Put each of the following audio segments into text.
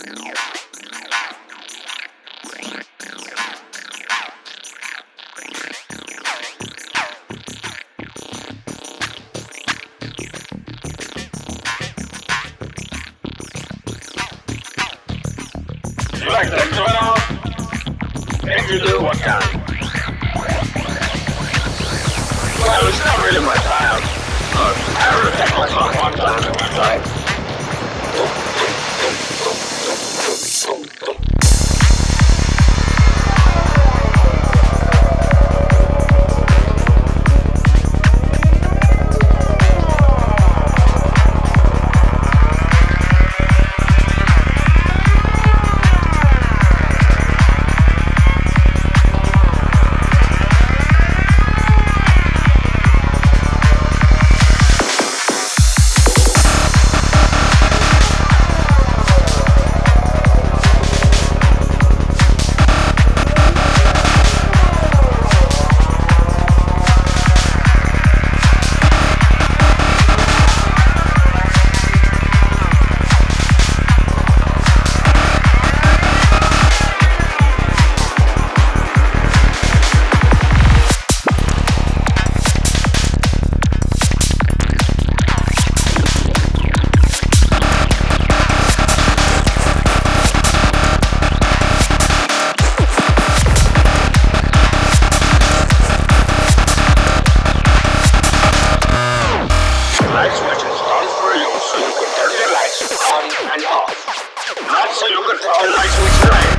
You like to turn off? If you do, what kind? Well, it's not really my style. I only take my song one time at one time. Not so you can throw a light switch right.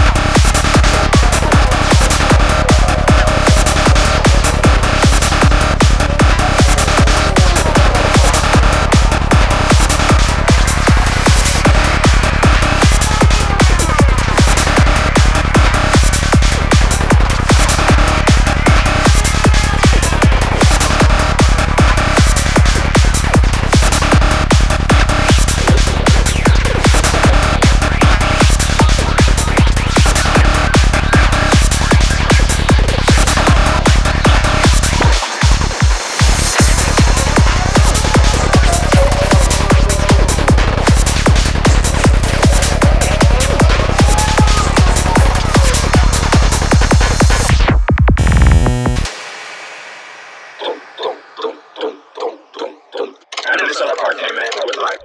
And then this other part came in, I was like,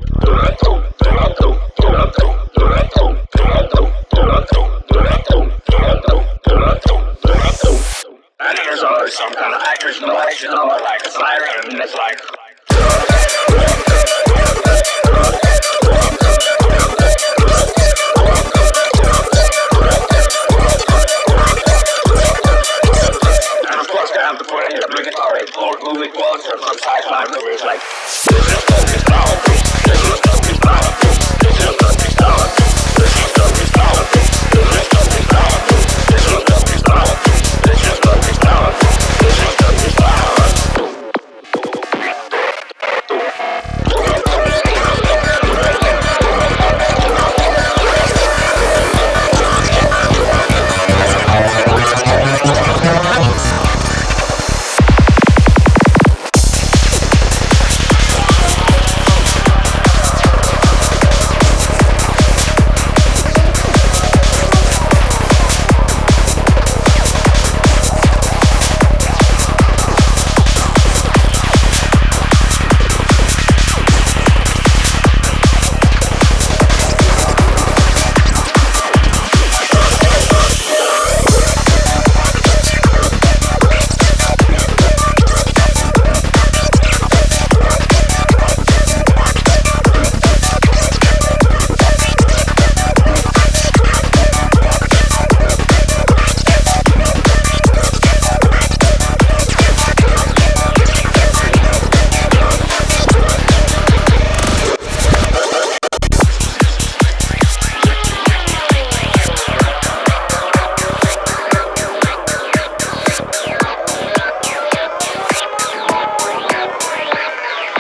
and then there's always some kind of actor's noise, you know, like a siren, and it's like, and of course they have to put in the obligatory old movie quotes from some sci-fi movies like,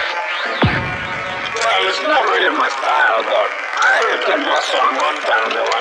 it's not really my style, but I can my song one time.